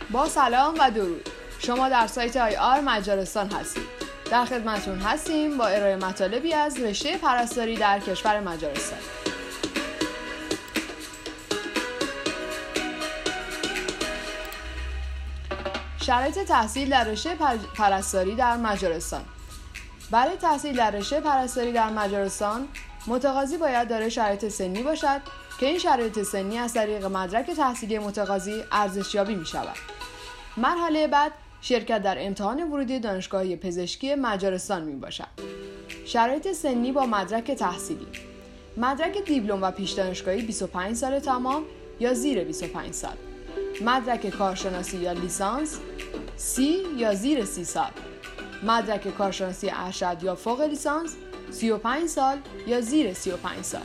با سلام و درود. شما در سایت IR مجارستان هستید. در خدمتتون هستیم با ارائه مطالبی از رشته پرستاری در کشور مجارستان. شرایط تحصیل در رشته پرستاری در مجارستان. برای تحصیل در رشته پرستاری در مجارستان، متقاضی باید دارای شرایط سنی باشد که این شرایط سنی از طریق مدرک تحصیلی متقاضی ارزشیابی می شود. مرحله بعد شرکت در امتحان ورودی دانشگاه پزشکی مجارستان می باشد. شرایط سنی با مدرک تحصیلی: مدرک دیپلم و پیش دانشگاهی 25 سال تمام یا زیر 25 سال. مدرک کارشناسی یا لیسانس 30 یا زیر 30 سال. مدرک کارشناسی ارشد یا فوق لیسانس 35 سال یا زیر 35 سال.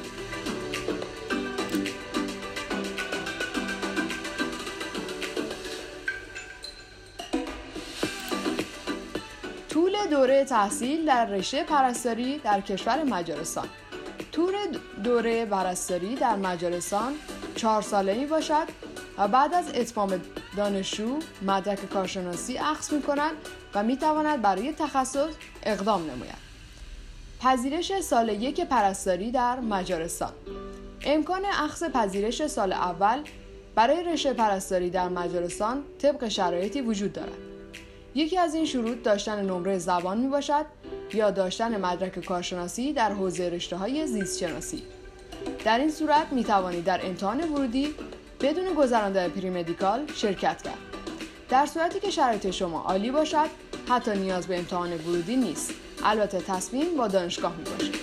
طول دوره تحصیل در رشته پرستاری در کشور مجارستان. طول دوره پرستاری در مجارستان 4 ساله می باشد و بعد از اتمام دانشجو مدرک کارشناسی اخذ می کند و می تواند برای تخصص اقدام نماید. پذیرش سال 1 پرستاری در مجارستان. امکان اخذ پذیرش سال اول برای رشته پرستاری در مجارستان طبق شرایطی وجود دارد. یکی از این شروط داشتن نمره زبان می باشد یا داشتن مدرک کارشناسی در حوزه رشته‌های زیست شناسی. در این صورت می توانید در امتحان ورودی بدون گذراندن پری مدیکال شرکت کرد. در صورتی که شرایط شما عالی باشد، حتی نیاز به امتحان ورودی نیست. البته تصمیم با دانشگاه می باشد.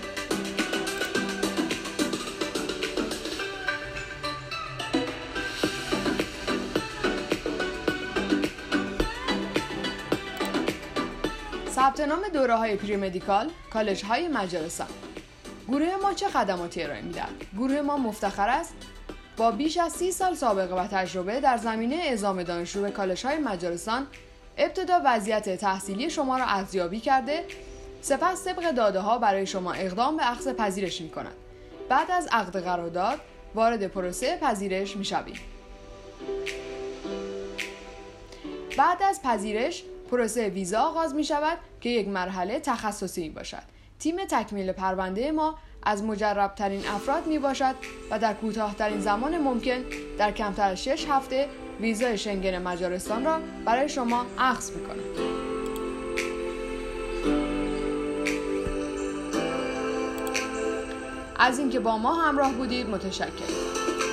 ثبت نام دوره‌های پری مدیکال کالج‌های مجارستان. گروه ما چه خدماتی ارائه می‌دهد؟ گروه ما مفتخر است با بیش از 30 سال سابقه و تجربه در زمینه اعزام دانشجو به کالج‌های مجارستان ابتدا وضعیت تحصیلی شما را ارزیابی کرده، سپس طبق داده‌ها برای شما اقدام به اخذ پذیرش می‌کند. بعد از عقد قرارداد وارد پروسه پذیرش می‌شوید. بعد از پذیرش پروسه ویزا آغاز می شود که یک مرحله تخصصی می باشد. تیم تکمیل پرونده ما از مجربترین افراد می باشد و در کوتاه‌ترین زمان ممکن در کمتر از 6 هفته ویزای شنگن مجارستان را برای شما اخذ می کند. از اینکه با ما همراه بودید متشکرم.